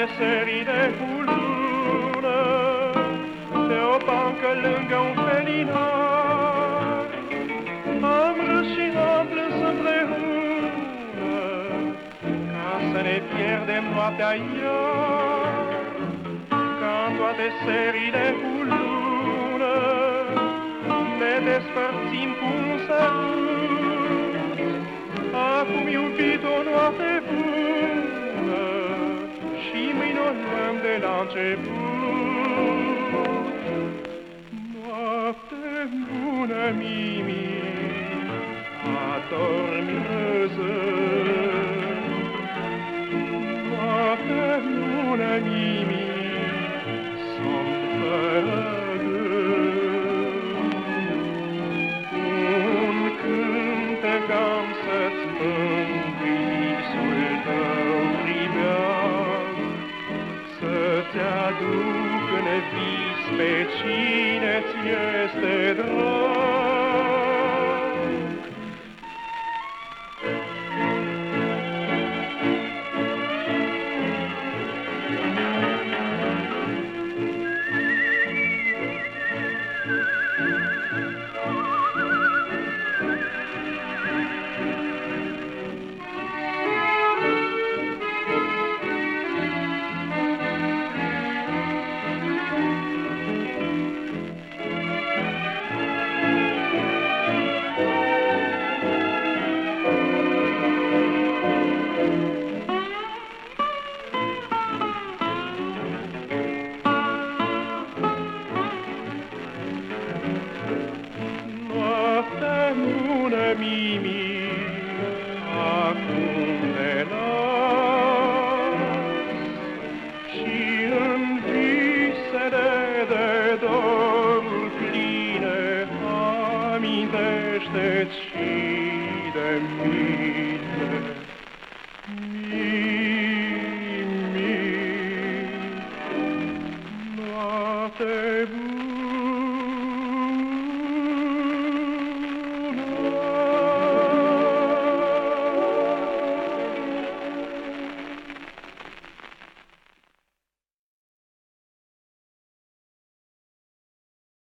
serile cu lună, pe o bancă lângă un felinar. Am râs și am plâns împreună, ca să ne pierdem noaptea iar. Ca în toate serile cu lună, ne despărțim cu un sărut. Acum, iubit, o noapte bună, și mâine o luăm de la început. Noapte bună, Mimi, adormi răzând. Noapte bună, Mimi, somn fără gând. Un cântec am să-ți mângâi visul tău pribeag, să-ți aduc în vis pe cine-ți este drag. Mimi, acum te las și în visele de doruri pline amintește-ți și de mine.